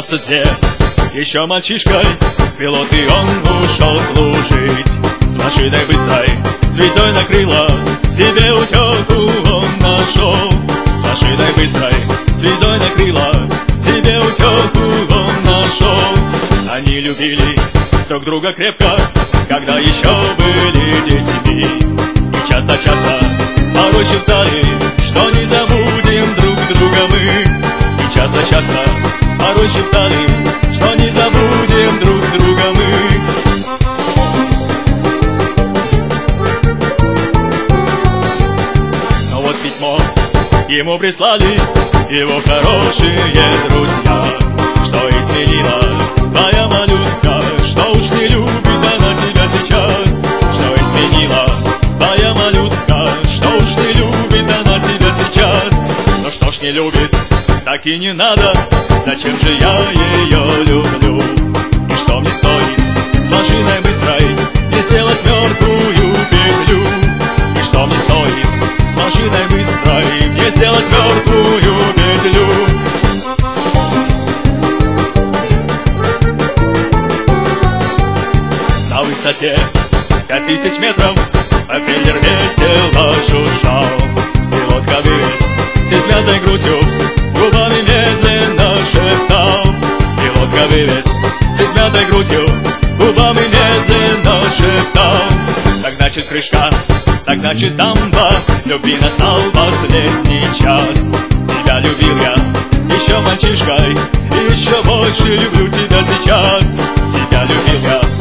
20 лет, еще мальчишкой, пилот, и он ушел служить. С машиной быстрой, звездой на крыло, себе утеху он нашел. С машиной быстрой, звездой на крыло, себе утеху он нашел. Они любили друг друга крепко, когда еще были детьми. И часто-часто порой шептали, что не забудем друг друга мы. И часто-часто порой шептали, что не забудем друг друга мы. Но вот письмо ему прислали его хорошие друзья. Что изменила твоя малютка, что уж не любит она тебя сейчас? Что изменила твоя малютка, что уж не любит она тебя сейчас? Ну что ж не любит, так и не надо, зачем же я ее люблю? И что мне стоит с машиной быстрой не сделать мертвую петлю? И что мне стоит с машиной быстрой не сделать мертвую петлю? На высоте 5000 метров пропеллер весело жужжал. Пилот вывез с измятой грудью, губами медленно шептал. Пилот вывез с измятой грудью, губами медленно шептал. Так значит крышка, так значит дамба, любви настал последний час. Тебя любил я еще мальчишкой, и еще больше люблю тебя сейчас. Тебя любил я